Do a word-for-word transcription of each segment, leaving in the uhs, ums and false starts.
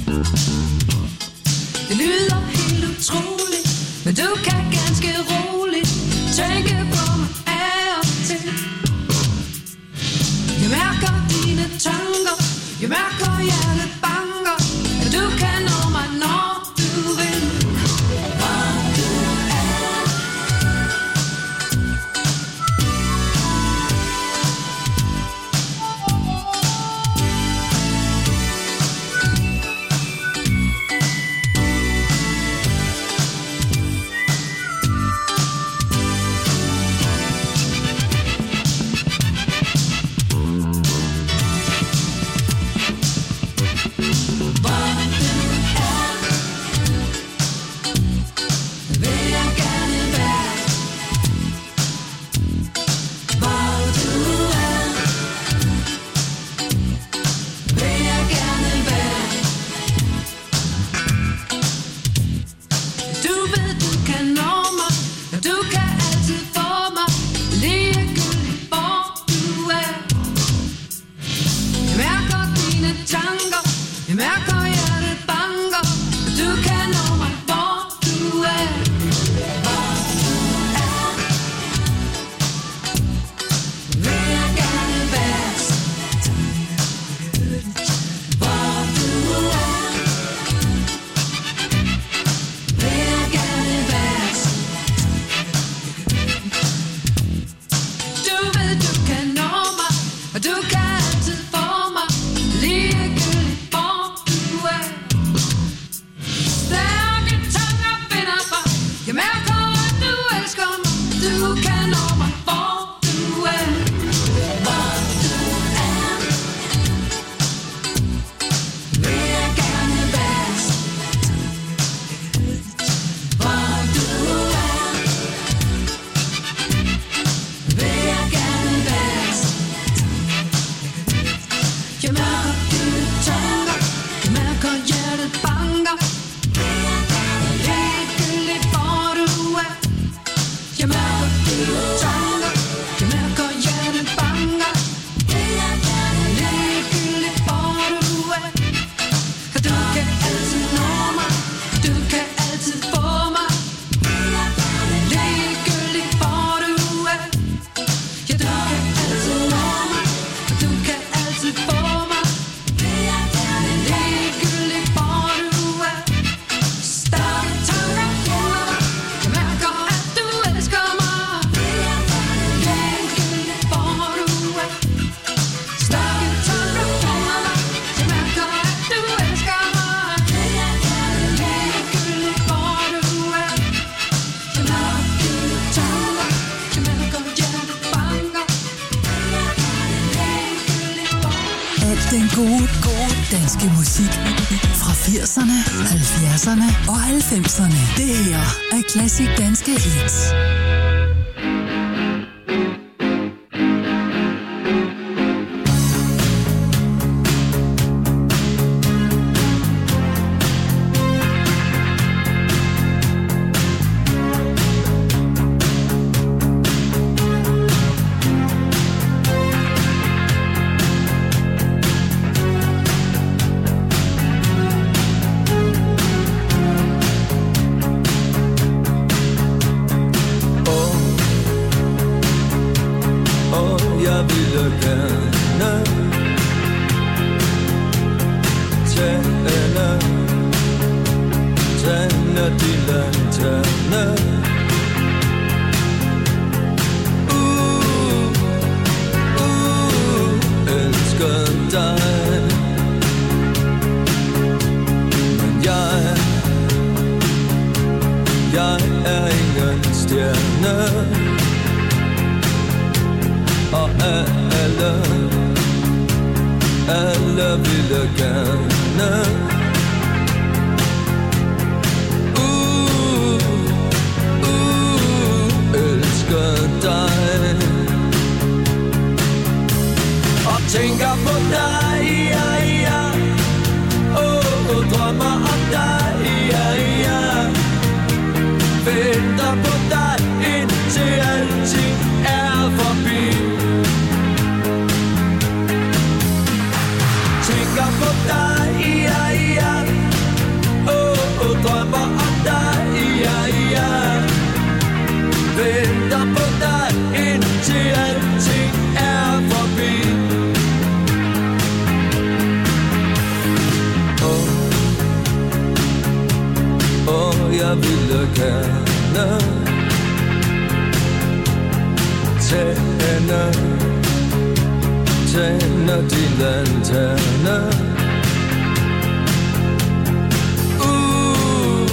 Det lyder helt utroligt, men du kan ganske roligt tænke på mig af og til. Jeg mærker dine tanker, jeg mærker hjertet banker, at du kan nå mig, når du vil. Hvor du er. Og halvfemserne. Det her er Klassisk Danske Hits. Tænker på dig, ja, ja. jeg ville gerne tænde, tænde din lanterne. Uh,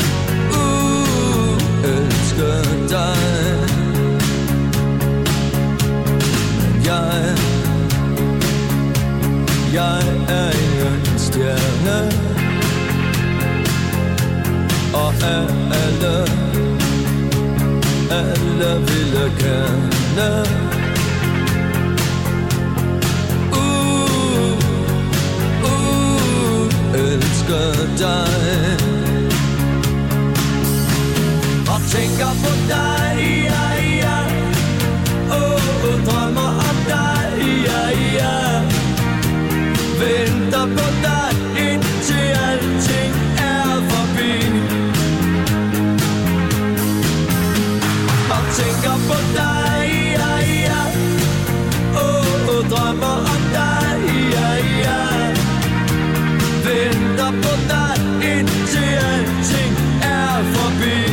uh, elsker dig. Men jeg, jeg er ingen stjerne. Og alle, alle ville gerne Uh, uh, elsker dig. Og tænker på dig, ja, ja. Oh, drømmer om dig, ja, ja. Venter på dig, indtil alting er forbi. Og tænker på dig, ja, ja. Oh, drømmer om dig, ja, ja. Venter på dig, indtil alting er forbi.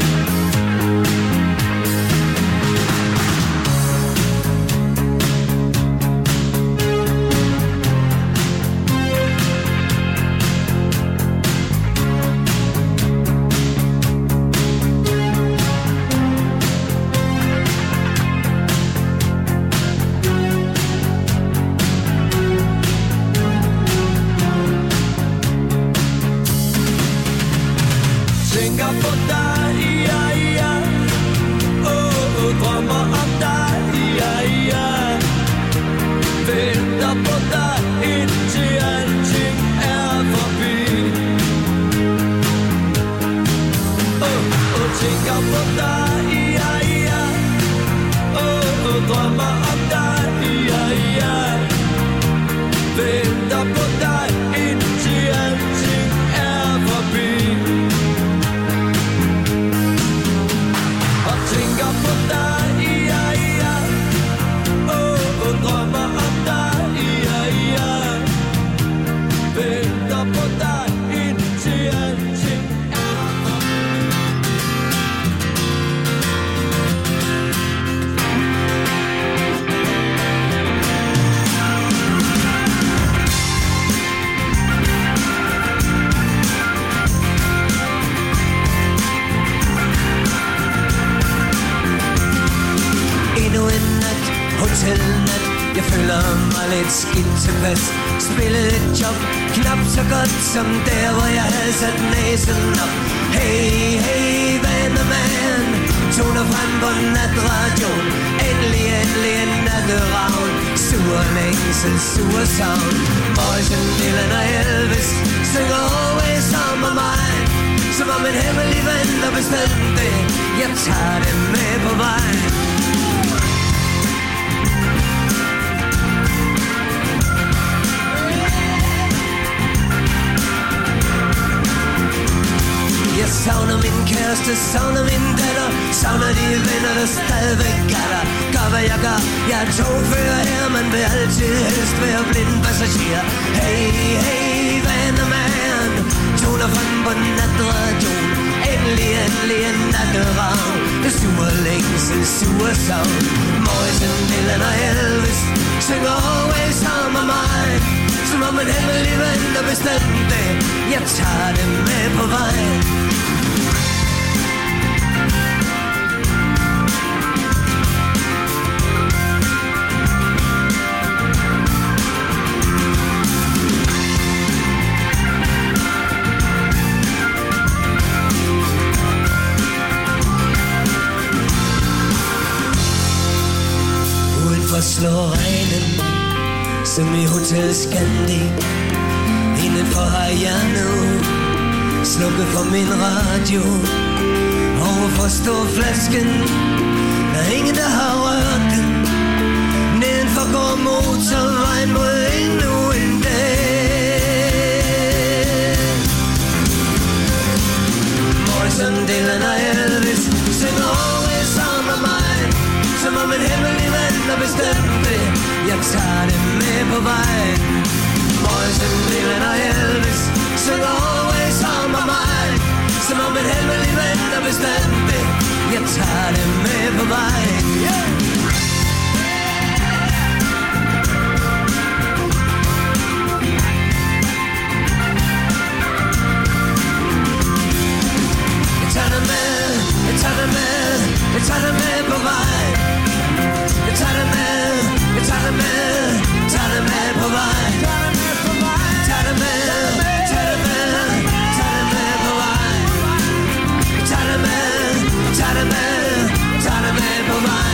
Som der, hvor jeg havde sat næsen op. Hey, hey, vandermand, toner frem på natradioen. Endelig, endelig en natteravn. Sur længsel, sur savn. Morrison, Dylan og Elvis synger Always on my mind. Som om en hemmelig ven, der bestemte det. Jeg tager det med på vej. Jeg savner min kæreste, savner min datter. Savner de venner, der stadigvæk er der. Gør hvad jeg gør, jeg er togfører her. Man vil altid helst være blind passager. Hey, hey, vandermand, toner frem på natradioen. Endelig, endelig en natteravn. Det suger længsel, suger savn. Morrison, Dylan og Elvis synger Always on my mind. Som om en hemmelig ven, der bestemte. Jeg tager det med på vej. Udenfor slår regnen som i Hotel Scandic. Indenfor har jeg nu slukket for min radio. Overfor står flasken, der er ingen der har rørt den. Nedenfor går motorvejen mod endnu en dag. Morrison, Dylan og Elvis synger Always on my mind. Som om en hemmelig ven der bestemte. Jeg tager det med på vej. Morrison, Dylan og Elvis synger Always on my mind. Som om en hemmelig tager det med på vej. Yeah! Jeg tager det med, jeg tager det med, jeg tager det med på vej. Jeg tager det med, jeg tager det med, tager det med på vej. Tager det med, tager det med, tager det med på vej. Tager det med, tager det med, tager det med på vej.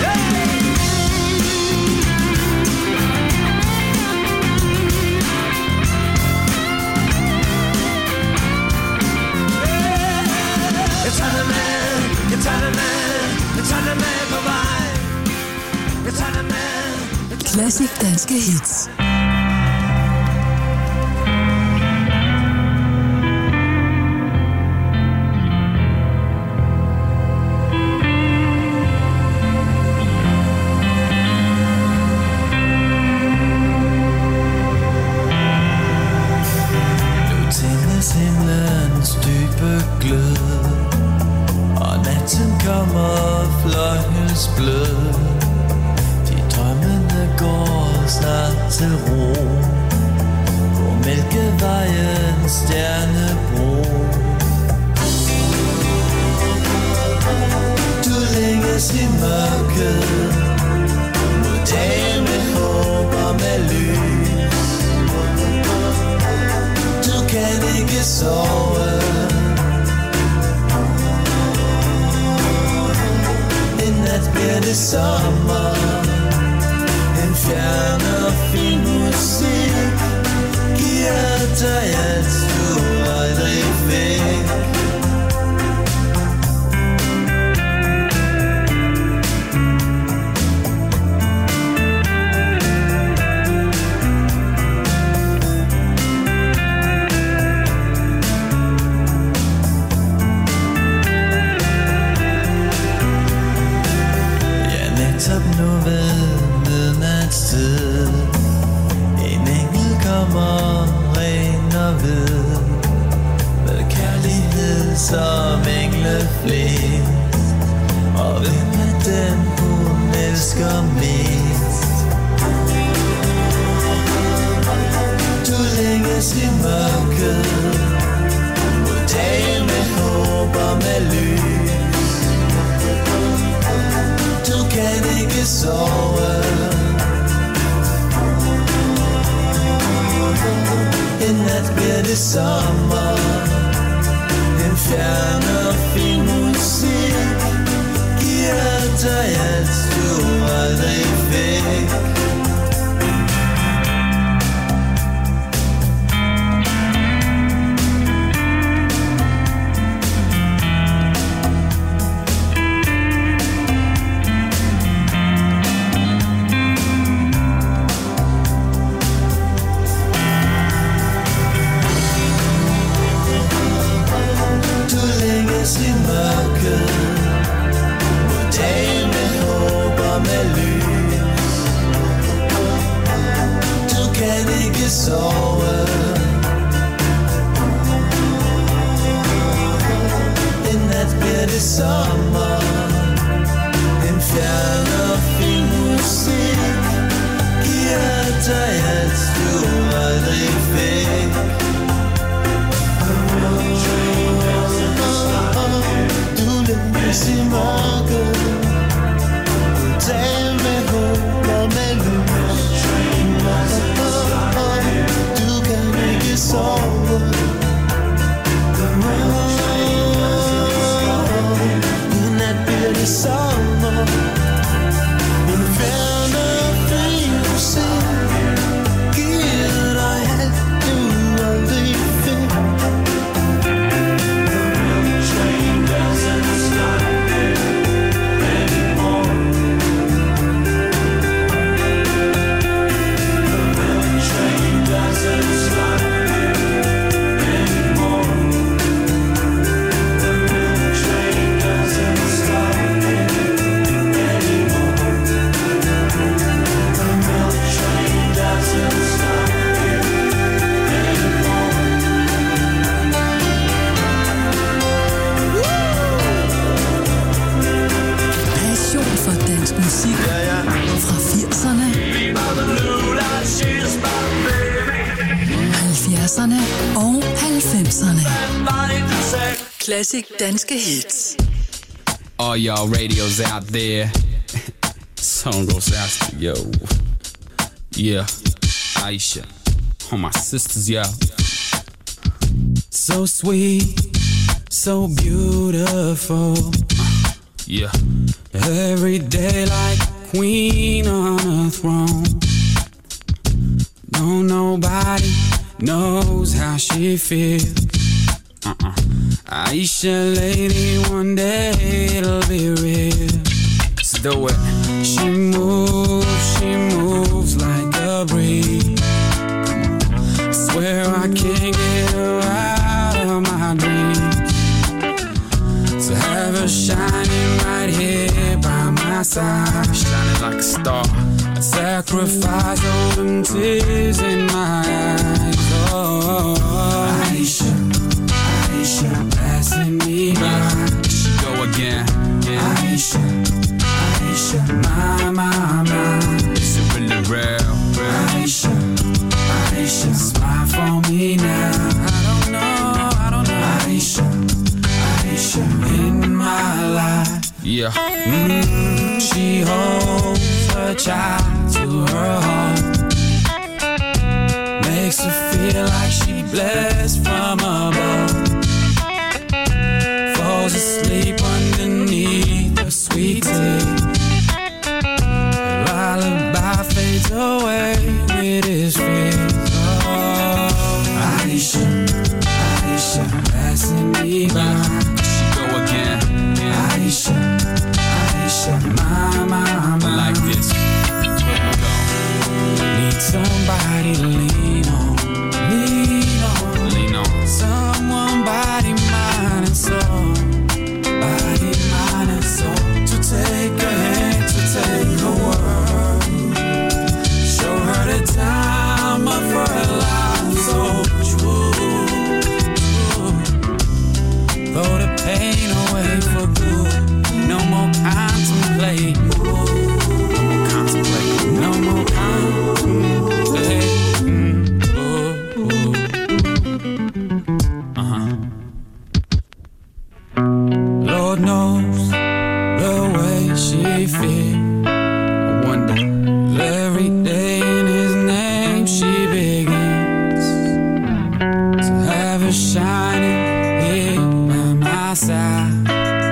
Jeg tager det med, jeg tager det med, jeg tager det med på vej. Jeg tager det med. Classic danske hits. Himlens dybe glød, og natten kommer fløjels blød. De drømmende går snart til ro på Mælkevejens stjernebro. Du længes i mørket mod dagen med håb og med lys. Du kan ikke sove. En nat bliver det sommer. En fjern og fin musik giver dig alt du aldrig fik. Nu ved midnatstid en engel kommer ren og hvid med kærlighed som engleflest. Og hvem er den hun elsker mest? Du længes i mørket mod dagen med håb og med lys. Du kan ikke sove. En nat bliver det sommer. En fjern og fin musik giver dig alt du aldrig fik. firserne og halvfemserne. Classic danske hits. All y'all radios out there. Song goes out to yo. Yeah, Aisha. All my sisters, yeah. So sweet, so beautiful. Uh, yeah. Every day like a queen on a throne. No, nobody knows how she feels. Uh-uh. Aisha, lady, one day it'll be real. Let's do it. She moves, she moves like a breeze. I swear I can't get her out of my dreams. To have her shining right here by my side, shining like a star. I'd sacrifice all them tears in my eyes. Oh, Aisha, Aisha, passing me by. She go again, yeah. Aisha, Aisha, my, my, my. Is it really real, real? Aisha, Aisha, smile for me now. I don't know, I don't know. Aisha, Aisha, in my life. Yeah. Mm, she holds her child to her heart. Makes her feel like she blessed from above. Falls asleep underneath her sweet tea. Lullaby fades away with his fears. Oh, Aisha, Aisha, passing me by. She go again, yeah. Aisha, Aisha, my, my, my. Like this. Here we go. Need somebody to lean on, lean on, lean on. Someone, body, mind, and soul. Body, mind, and soul. To take a hand, to take a word. Show her the time of her life, so true, true. Throw the pain away for good. No more contemplate. No more contemplate. No more contemplate. Mm, oh, oh. Uh-huh. Lord knows the way she feels. I wonder every day in his name she begins. To have her shining here by my side.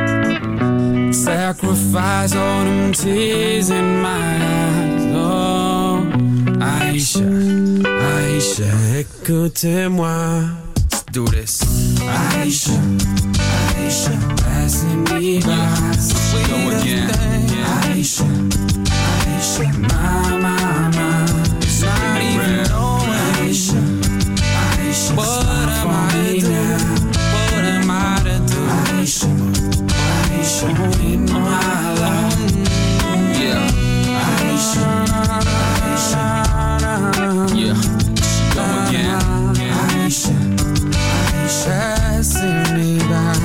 Sacrifice all them tears in my eyes. Oh, Aisha, Aisha, écoutez-moi. Let's do this. Aisha, Aisha, passing me by. Go again, yeah. Aisha, Aisha, my, my, my. It's not even knowing. Aisha, Aisha, what am I to do? What am I to do? Aisha, Aisha, in my life. Yeah. Aisha, Aisha, yeah. Go again, yeah. Aisha, Aisha, passing me by.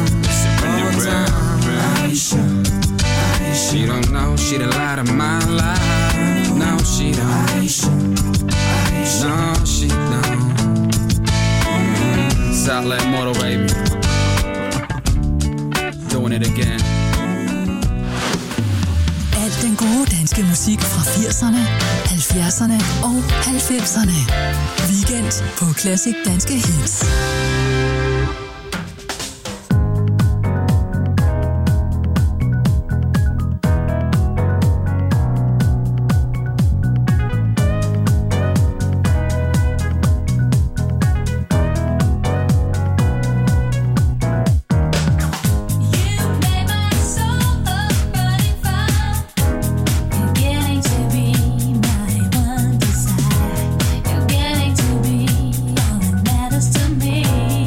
Aisha, Aisha, she don't know, she the light of my life. No, she don't. Aisha, Aisha, no, she don't. Mm, Southland Motor, baby. Doing it again. Al den gode danske musik fra firserne, halvfjerdserne og halvfemserne. Weekend på Classic Danske Hits. Getting to be all that matters to me.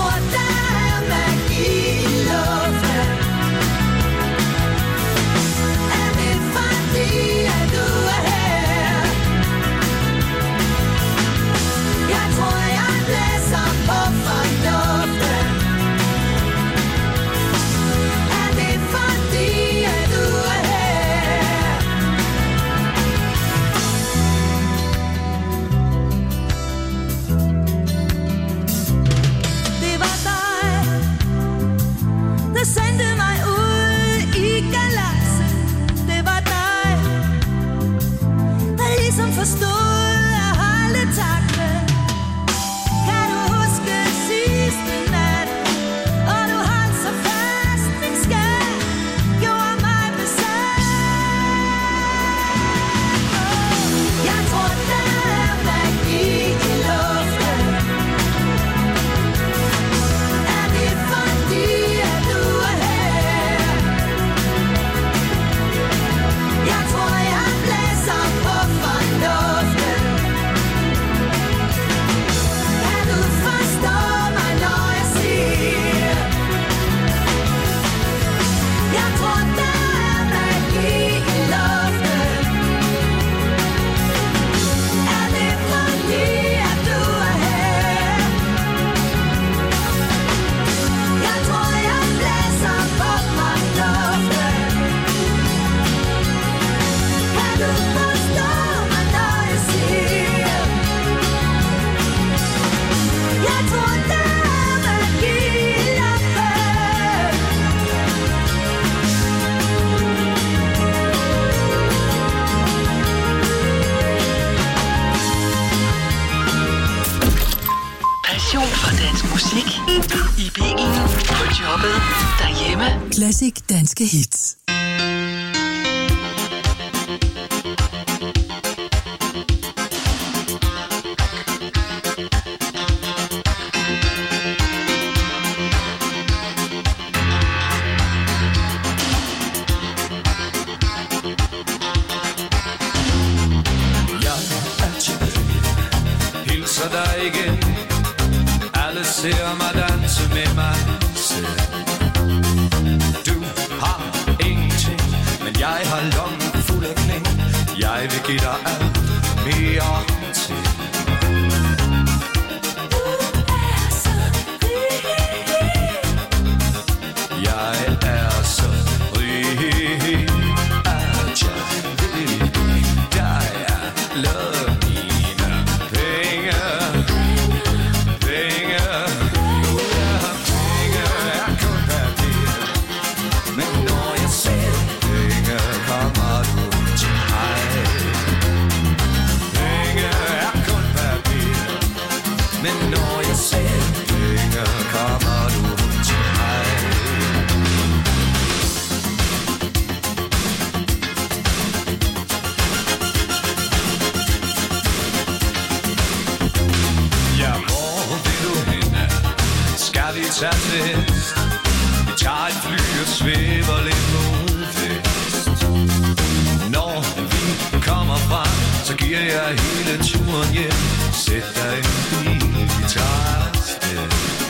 tror, der er magi i luften. Er det fordi, at du er her? Jeg tror, jeg blæser på forduften. Er det fordi, at du er her? Det var dig, der sendte mig ud i galaksen. Det var dig, der ligesom forstod at holde takten. Kan du huske sidste nat, og du holdt så fast, min skat gjorde mig besat. Jeg tror, der er magi i luften. Er det fordi, at du er her? Jeg tror, jeg blæser på forduften. Kan du forstå mig, når jeg siger? Jeg tror, der er magi i luften. Er det fordi, at du er her? Jeg tror, jeg blæser på forduften. Kan du forstå mig, når jeg siger? Jeg tror, der er magi i luften. Passion for dansk musik. I bilen, på jobbet, derhjemme. Classic danske hits. Jeg er tilbage, hilser dig igen. Alle ser mig danse med mig selv. Du har ingenting, men jeg har lommen fuld af kling. Jeg vil give dig alt mere til. Jeg er så rig, at jeg vil dig alle mine penge. Penge, ja, penge er kun papir. Men når jeg ser penge, kommer du til mig. Penge er kun papir. Men når jeg ser penge, kommer du til mig. Ja, hvor vil du hen? Skal vi tage test? Vi tager et fly og svæver lidt mod vest. Når vi kommer frem, så giver jeg hele turen hjem. Sæt dig i en bil, vi tager afsted.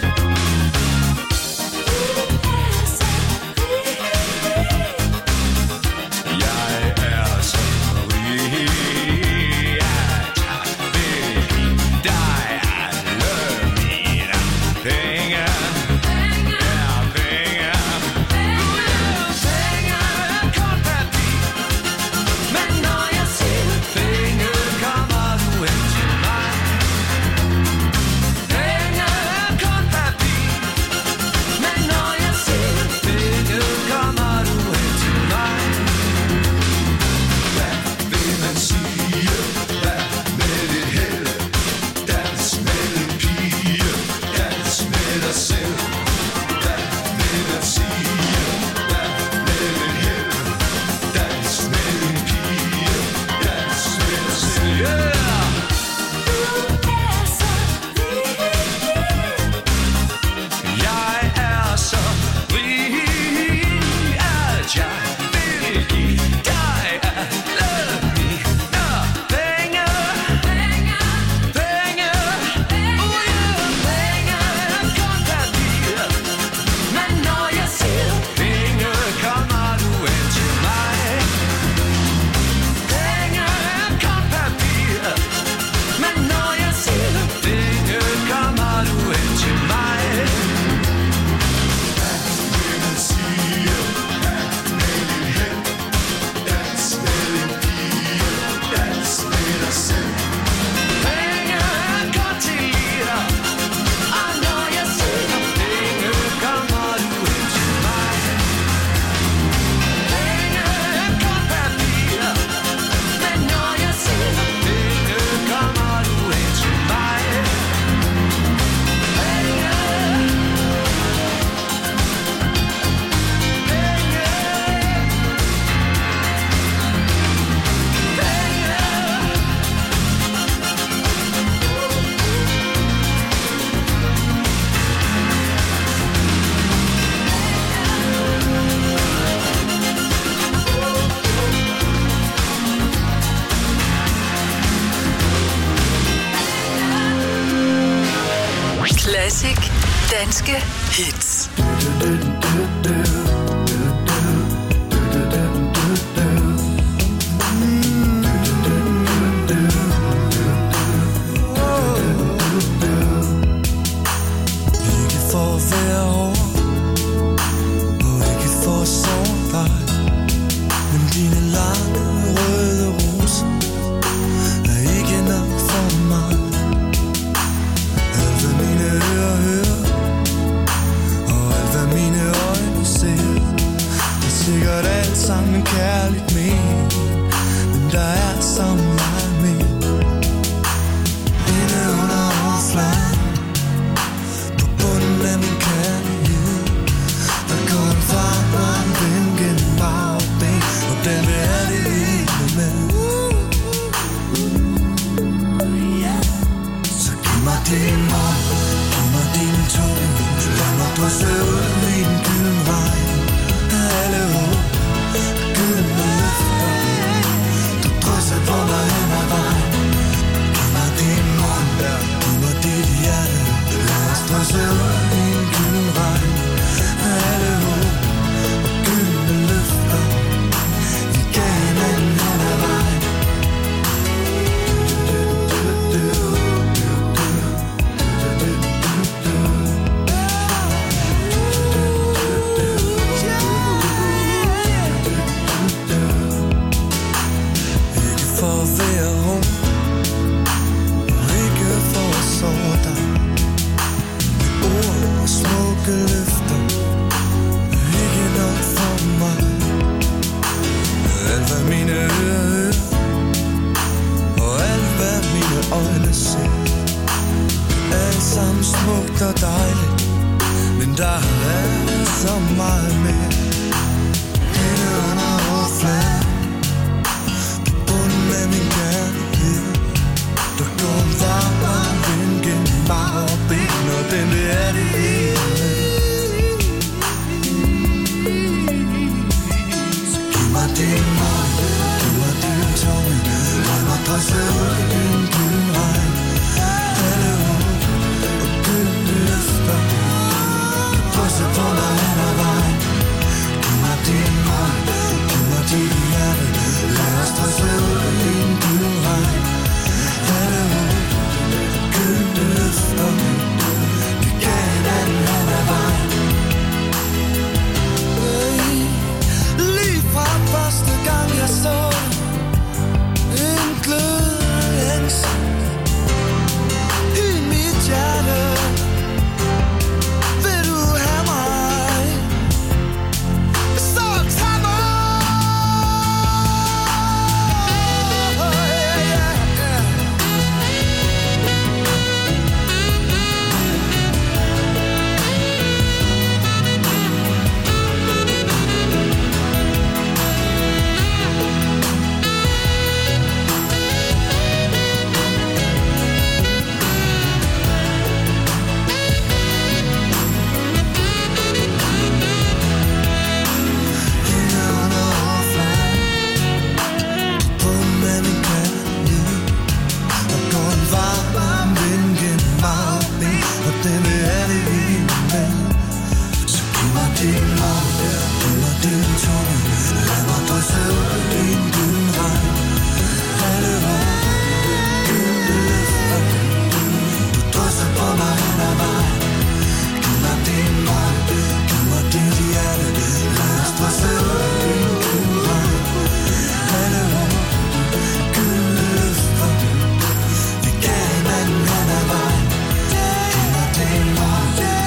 Jeg er så rig, at jeg vil give dig alle mine penge. Ja, penge. Penge er kun papir. Men når jeg siger penge, kommer du hen til mig. Classic Danske Hits. Ikke for at være over, og ikke for at sove dig, men dine lange røde roser er ikke nok for mig. Alt hvad mine ører hører, og alt hvad mine øjne ser, er sikkert alt sammen kærligt ment, men der er så meget mere inde under overfladen. På bunden af min kærlighed, der går en varm, varm vind gennem mig og ben, og den vil jeg det hele med. Så giv mig din hånd, giv mig din tunge, lad mig drysse ud i en gylden regn af alle håb, gyldne løfter, du drysser på mig hen ad vejen. Giv mig din hånd, giv mig dit hjerte, lad os drysse ud i en gylden regn af alle håb og gyldne løfter, vi gav hinanden hen ad vejen. Ikke for at være ung, og ikke for at sove dig, med ord og smukke løfter er ikke nok for mig. Alt hvad mine ører hører, og alt hvad mine øjne ser, alt sammen smukt og dejligt, men der er så meget mere inde under overfladen. På bunden af min kærlighed, der går en varm, varm vind gennem mig og ben, og den vil jeg det hele med. Så giv mig din hånd, giv mig din tunge, lad mig drysse ud i en gylden regn. Alle håb og gyldne løfter, du drysser på mig hen ad vejen. Giv mig din hånd, giv mig dit hjerte, lad os drysse ud i en gylden regn. Alle håb og gyldne løfter, vi gav hinanden hen ad vejen. Lige fra første gang jeg så en glødende længsel i mit hjerte, vil du have mig, så tag mig. Yeah, yeah, yeah. Inde under overfladen, på bunden af min kærlighed, der går en varm, varm vind gennem mig og ben, og den vil jeg det hele med. Så giv mig din hånd, giv mig din tunge, lad mig drysse ud i en gylden regn. Alle håb, gyldne løfter, du drysser på mig hen ad vejen. Giv mig din hånd, giv mig dit hjerte, lad os drysse ud i en gylden regn. Alle håb, gyldne løfter, vi gav hinanden hen ad vejen. Giv mig din hånd,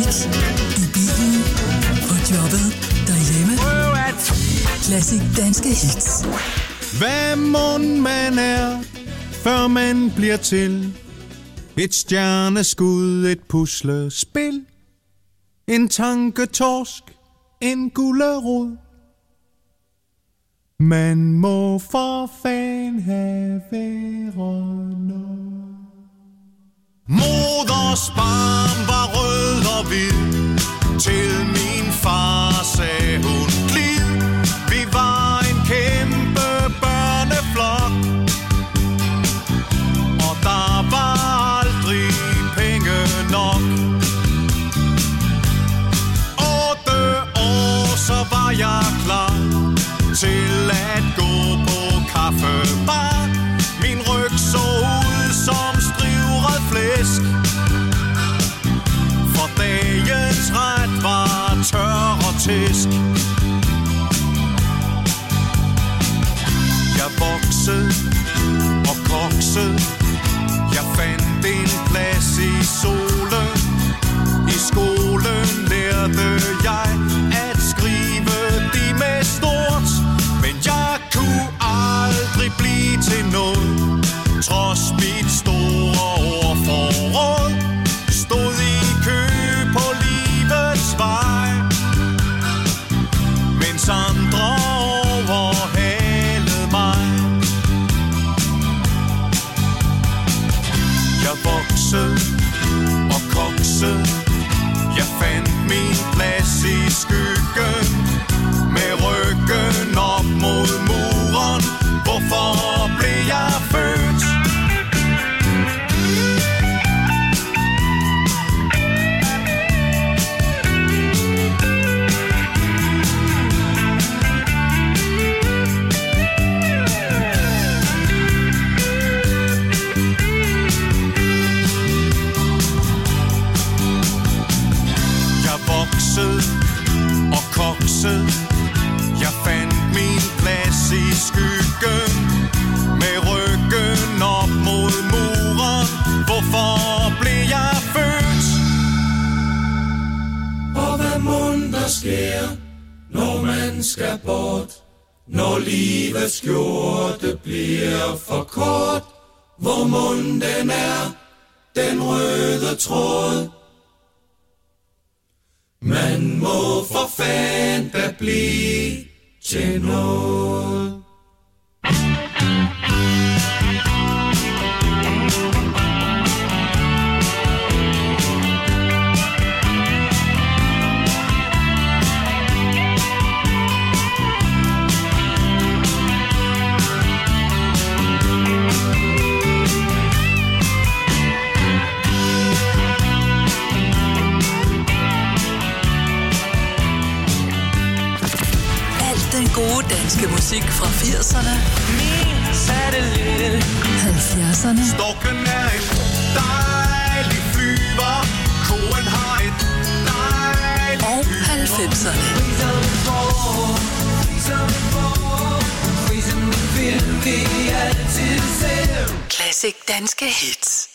hit. I bilen, på jobbet, derhjemme. Classic danske hits. Hvad mon man er, før man bliver til et stjerneskud, et puslespil, en tanketorsk, en gulerod. Man må for fan have været noget. Moders barm var rød og hvid, til min far sagde hun glid. Vi var en kæmpe børneflok, og der var aldrig penge nok. Otte år, så var jeg klar til at gå på kaffebar. Min ryg så ud som strivret flæsk, for dagens ret var tør og tæsk. Jeg voksede og koksede, jeg fandt en plads i solen. I skolen lærte jeg at skrive de med stort, men jeg kunne aldrig blive til noget, trods mit store ordforråd. Stod i kø på livets vej, mens andre overhalede mig. Jeg voksede og koksede, jeg fandt min plads i skyggen, med ryggen op mod muren. Hvorfor blev jeg født? Og koksede, jeg fandt min plads i skyggen, med ryggen op mod muren. Hvorfor blev jeg født? Og hvad mon der sker, når man skal bort, når livets skjorte bliver for kort? Hvor mon den er, den røde tråd. Man må for fan da blive til noget. Gode danske musik fra firserne, Min satellit, halvfjerdserne Storken er en dejlig flyver, koen har et dejligt og halvfemserne. Classic danske hits.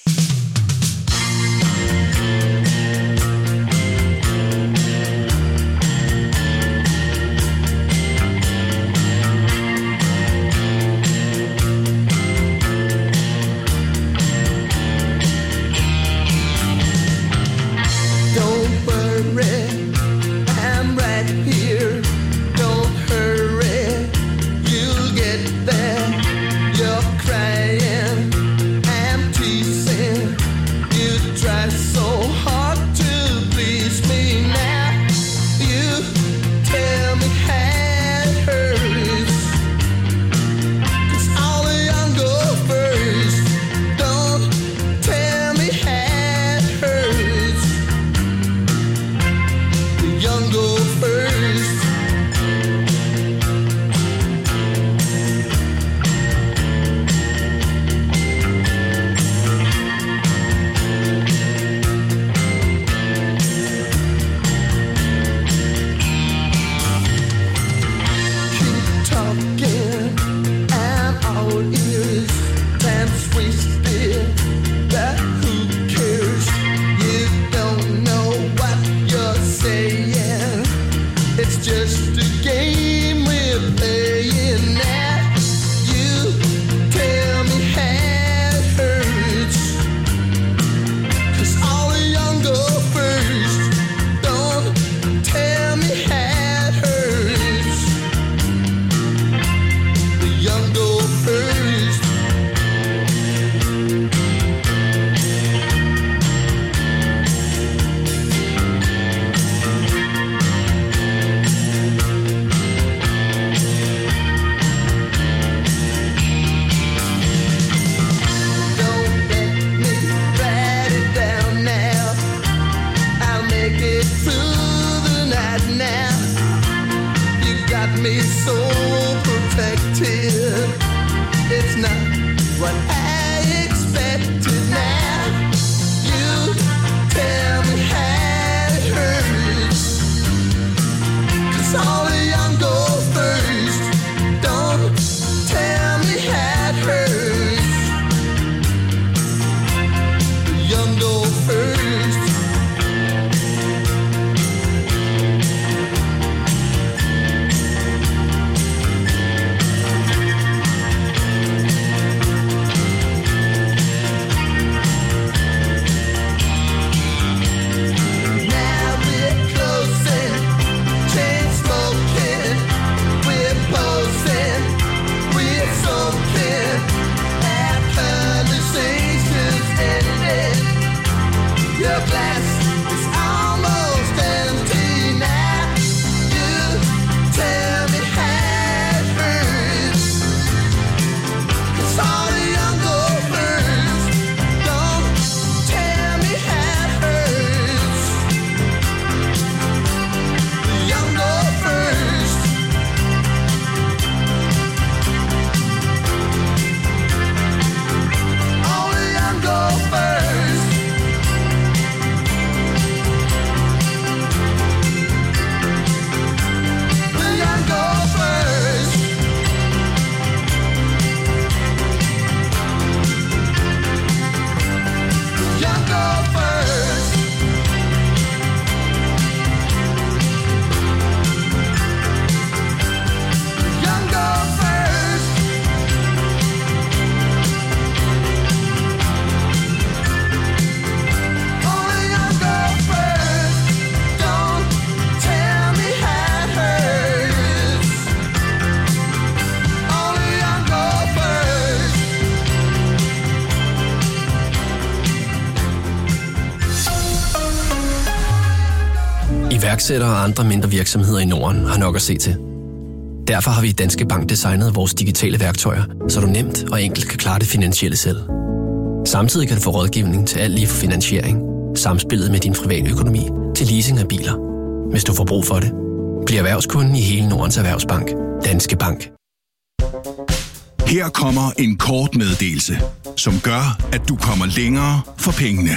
Iværksættere og andre mindre virksomheder i Norden har nok at se til. Derfor har vi i Danske Bank designet vores digitale værktøjer, så du nemt og enkelt kan klare det finansielle selv. Samtidig kan du få rådgivning til alt lige fra finansiering, samspillet med din private økonomi til leasing af biler. Hvis du får brug for det, bliv erhvervskunden i hele Nordens Erhvervsbank. Danske Bank. Her kommer en kort meddelelse, som gør, at du kommer længere for pengene.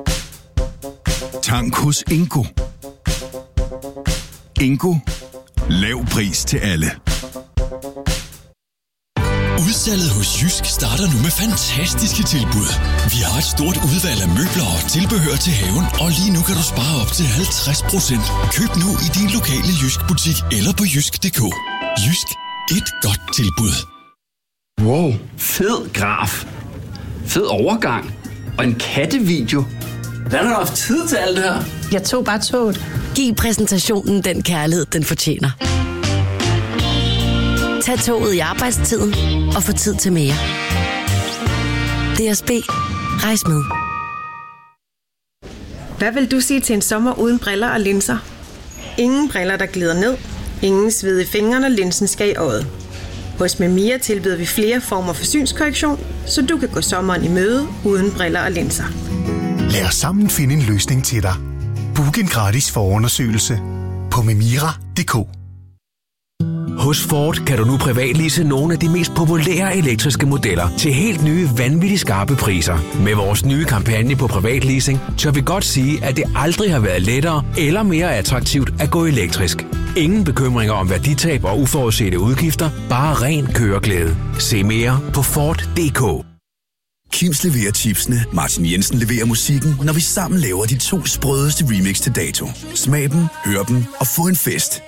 Tank hos Ingo. Ingo. Lav pris til alle. Udsalget hos Jysk starter nu med fantastiske tilbud. Vi har et stort udvalg af møbler og tilbehør til haven, og lige nu kan du spare op til halvtreds procent. Køb nu i din lokale Jysk butik eller på jysk punktum d k. Jysk. Et godt tilbud. Wow, fed graf. Fed overgang. Og en kattevideo. Hvordan har du haft tid til alt det her? Jeg tog bare toget. Giv præsentationen den kærlighed, den fortjener. Tag toget i arbejdstiden og få tid til mere. D S B. Rejs med. Hvad vil du sige til en sommer uden briller og linser? Ingen briller, der glider ned. Ingen sved i fingrene, og linsen skal i øjet. Hos Memia tilbyder vi flere former for synskorrektion, så du kan gå sommeren i møde uden briller og linser. Lad os sammen finde en løsning til dig. Book en gratis forundersøgelse på memira punktum d k. Hos Ford kan du nu privatlease nogle af de mest populære elektriske modeller til helt nye, vanvittigt skarpe priser. Med vores nye kampagne på privatleasing, tør vi godt sige, at det aldrig har været lettere eller mere attraktivt at gå elektrisk. Ingen bekymringer om værditab og uforudsete udgifter, bare ren køreglæde. Se mere på Ford punktum d k. Kims leverer chipsene, Martin Jensen leverer musikken, når vi sammen laver de to sprødeste remix til dato. Smag dem, hør dem og få en fest.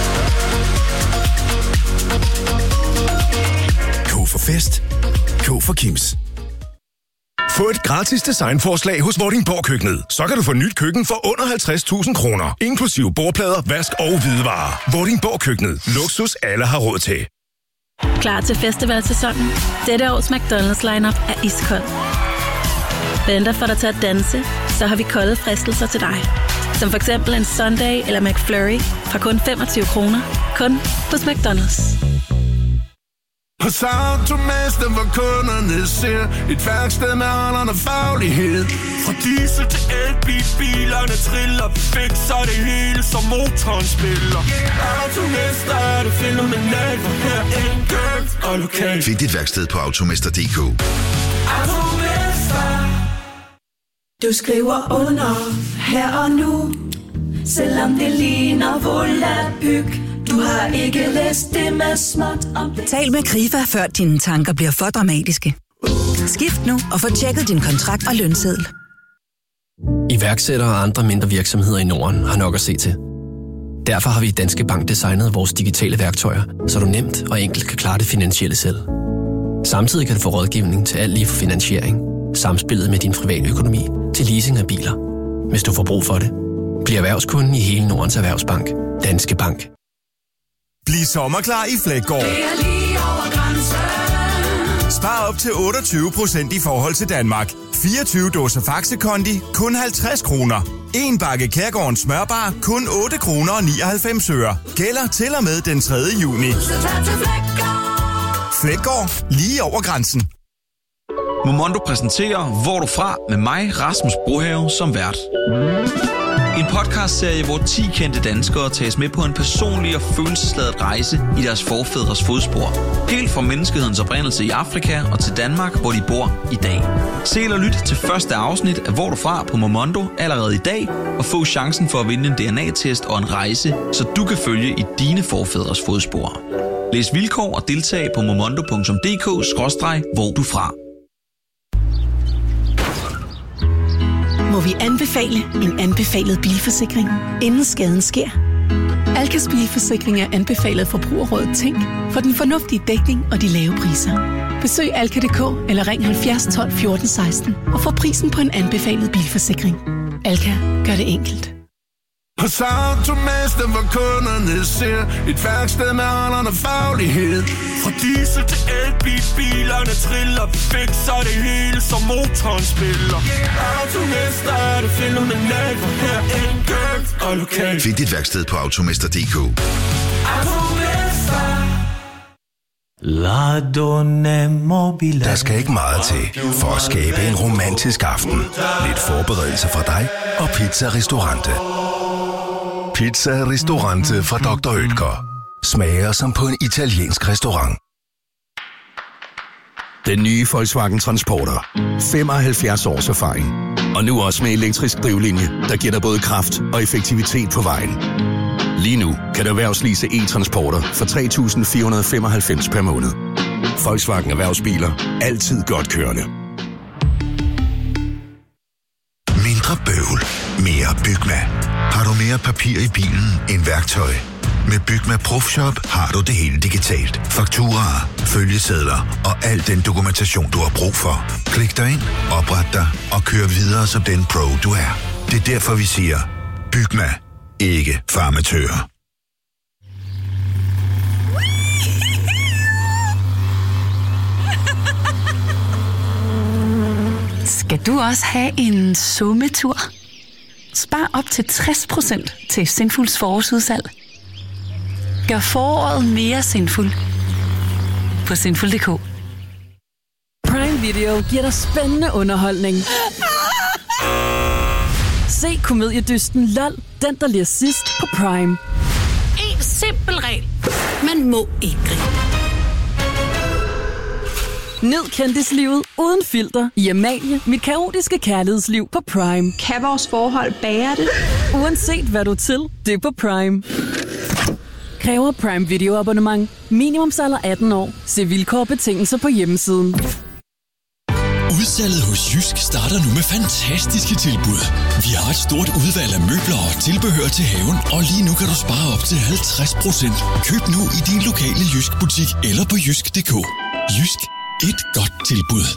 K for fest. K for Kims. Få et gratis designforslag hos Vordingborg Køkkenet. Så kan du få nyt køkken for under halvtreds tusind kroner. Inklusive bordplader, vask og hvidevarer. Vordingborg Køkkenet. Luksus alle har råd til. Klar til festivalsæsonen? Dette års McDonald's lineup er iskold. Venter for dig til at danse, så har vi kolde fristelser til dig. Som for eksempel en Sunday eller McFlurry fra kun femogtyve kroner. Kun hos McDonald's. Hos Automester, hvor kunderne ser et værksted med alderen og faglighed. Fra diesel til elbil, bilerne triller, vi fikser det hele, som motoren spiller. Automester er det fænomenalt, hvor her enkelt og lokalt. Find dit værksted på automester punktum d k. Automester. Du skriver under her og nu, selvom det ligner volapyk. Du har ikke læst det med småt om det. Tal med Krifa, før dine tanker bliver for dramatiske. Skift nu og få tjekket din kontrakt og lønseddel. Iværksættere og andre mindre virksomheder i Norden har nok at se til. Derfor har vi i Danske Bank designet vores digitale værktøjer, så du nemt og enkelt kan klare det finansielle selv. Samtidig kan du få rådgivning til alt lige fra finansiering, samspillet med din private økonomi til leasing af biler. Hvis du får brug for det, bliv erhvervskunden i hele Nordens Erhvervsbank. Danske Bank. Bliv sommerklar i Fleggaard. Det er lige over grænsen. Spar op til otteogtyve procent i forhold til Danmark. fireogtyve dåser Faxe Kondi, kun halvtreds kroner. En bakke Kærgårdens smørbar, kun otte kroner og nioghalvfems øre. Gælder til og med den tredje juni. Fleggaard, lige over grænsen. Momondo præsenterer Hvor du fra med mig, Rasmus Brohave, som vært. En podcastserie, hvor ti kendte danskere tages med på en personlig og følelsesladet rejse i deres forfædres fodspor. Helt fra menneskehedens oprindelse i Afrika og til Danmark, hvor de bor i dag. Se eller lyt til første afsnit af Hvor du fra på Momondo allerede i dag, og få chancen for at vinde en D N A-test og en rejse, så du kan følge i dine forfædres fodspor. Læs vilkår og deltag på momondo punktum d k skråstreg hvor du fra. Må vi anbefale en anbefalet bilforsikring, inden skaden sker? Alkas bilforsikring er anbefalet Forbrugerrådet Tænk for den fornuftige dækning og de lave priser. Besøg alka punktum d k eller ring halvfjerds tolv fjorten seksten og få prisen på en anbefalet bilforsikring. Alka gør det enkelt. Hos Automester, hvor kunderne ser et værksted med alderen og faglighed. Fra diesel til elbil, bilerne triller, fikser det hele, som motoren spiller. Automester er det fænomenalt, for her enkelt og lokalt. Find dit værksted på automester punktum d k. Der skal ikke meget til for at skabe en romantisk aften. Lidt forberedelse fra dig og Pizza Ristorante. Pizza Ristorante fra doktor Oetker. Smager som på en italiensk restaurant. Den nye Volkswagen Transporter. femoghalvfjerds års erfaring. Og nu også med elektrisk drivlinje, der giver dig både kraft og effektivitet på vejen. Lige nu kan du erhvervslease e-transporter for tre tusind fire hundrede og femoghalvfems per måned. Volkswagen Erhvervsbiler. Altid godt kørende. Mindre bøvl. Mere Bygma. Har du mere papir i bilen end værktøj? Med Bygma Profshop har du det hele digitalt. Fakturaer, følgesedler og al den dokumentation, du har brug for. Klik dig ind, opret dig og kør videre som den pro, du er. Det er derfor, vi siger, Bygma. Ikke farmatører. Skal du også have en sommetur? Spar op til tres procent til Sinfuls forårsudsalg. Gør foråret mere sinful på sinful punktum d k. Prime Video giver dig spændende underholdning. Se komediedysten LOL, den der lige sidst på Prime. En simpel regel. Man må ikke grine. Nyd kendislivet uden filter i Amalie, mit kaotiske kærlighedsliv på Prime. Kan vores forhold bære det? Uanset hvad du er til, det er på Prime. Kræver Prime Video abonnement. Minimumsalder atten år. Se vilkår og betingelser på hjemmesiden. Udsalget hos Jysk starter nu med fantastiske tilbud. Vi har et stort udvalg af møbler og tilbehør til haven, og lige nu kan du spare op til halvtreds procent. Køb nu i din lokale Jysk butik eller på jysk punktum d k. Jysk. Et godt tilbud.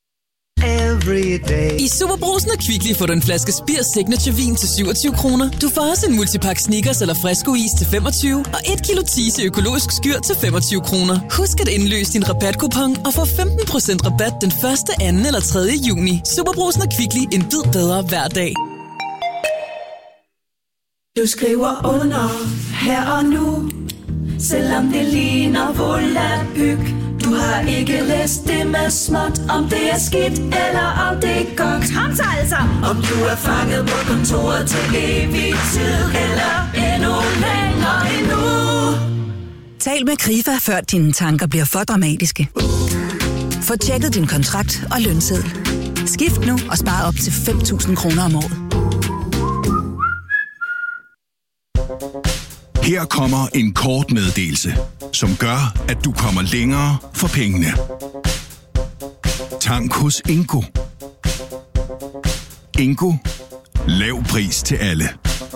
I Superbrugsen og Kvickly får du en flaske Spir Signature Vin til syvogtyve kroner. Du får også en multipack Snickers eller Fresco Is til femogtyve og et kilo Tise økologisk skyr til femogtyve kroner. Husk at indløse din rabatkupon og få femten procent rabat den første, anden eller tredje juni. Superbrugsen og Kvickly. En bid bedre hver dag. Du skriver under her og nu, selvom det ligner volapyk. Du har ikke læst det med småt, om det er skidt eller om det er godt. Kom så altså! Om du er fanget på kontoret til evig tid, eller endnu længere endnu. Tal med Krifa, før dine tanker bliver for dramatiske. Få tjekket din kontrakt og lønseddel. Skift nu og spar op til fem tusind kroner om året. Her kommer en kort meddelelse, som gør, at du kommer længere for pengene. Tank hos Ingo. Ingo. Lav pris til alle.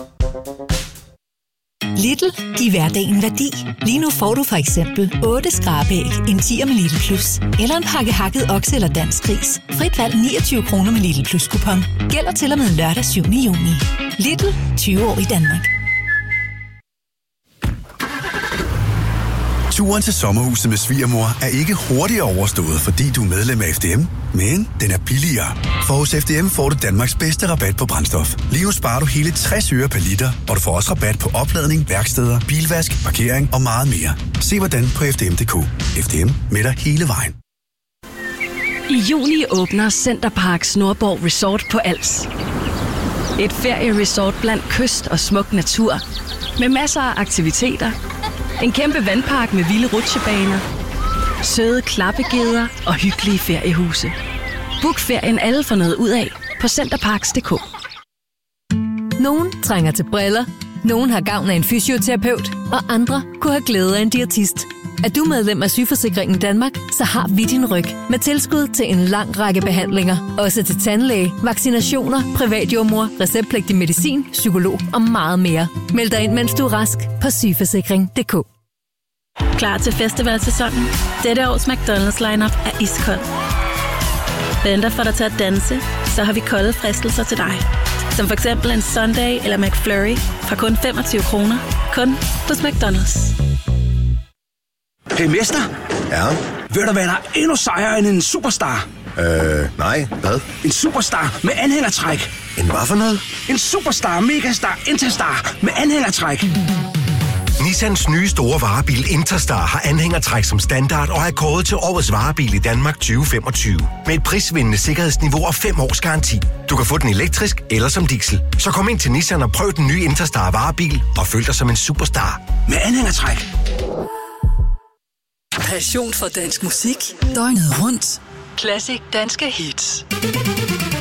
Lidl. Giv hverdagen værdi. Lige nu får du for eksempel otte skrabæg, en tier med Lidl Plus, eller en pakke hakket okse eller dansk gris. Frit valg niogtyve kroner med Lidl Plus kupon. Gælder til og med lørdag syvende juni. Lidl. tyve år i Danmark. Turen til sommerhuset med svigermor er ikke hurtigere overstået, fordi du er medlem af F D M, men den er billigere. For hos F D M får du Danmarks bedste rabat på brændstof. Lige nu sparer du hele tres øre per liter, og du får også rabat på opladning, værksteder, bilvask, parkering og meget mere. Se hvordan på f d m punktum d k. F D M med dig hele vejen. I juli åbner Centerparks Nordborg Resort på Als. Et ferieresort blandt kyst og smuk natur, med masser af aktiviteter. En kæmpe vandpark med vilde rutsjebaner, søde klappegeder og hyggelige feriehuse. Book ferien alle får noget ud af på centerparks punktum d k. Nogen trænger til briller, nogen har gavn af en fysioterapeut, og andre kunne have glæde af en diætist. Er du medlem af Sygeforsikringen Danmark, så har vi din ryg med tilskud til en lang række behandlinger. Også til tandlæge, vaccinationer, privatjordmor, receptpligtig medicin, psykolog og meget mere. Meld dig ind, mens du er rask på sygeforsikring punktum d k. Klar til festivalsæsonen? Dette års McDonald's lineup er iskold. Venter for dig til at danse, så har vi kolde fristelser til dig. Som for eksempel en Sunday eller McFlurry fra fra kun femogtyve kroner. Kun hos McDonald's. Hey, mester. Ja? Ved du, hvad der er endnu sejere end en superstar? Øh, nej. Hvad? En superstar med anhængertræk. En hvad for noget? En superstar, megastar, interstar med anhængertræk. Nissans nye store varebil Interstar har anhængertræk som standard og er kåret til årets varebil i Danmark tyve femogtyve. Med et prisvindende sikkerhedsniveau og fem års garanti. Du kan få den elektrisk eller som diesel. Så kom ind til Nissan og prøv den nye Interstar varebil og føl dig som en superstar. Med anhængertræk. Passion for dansk musik. Døgnet rundt. Classic danske hits.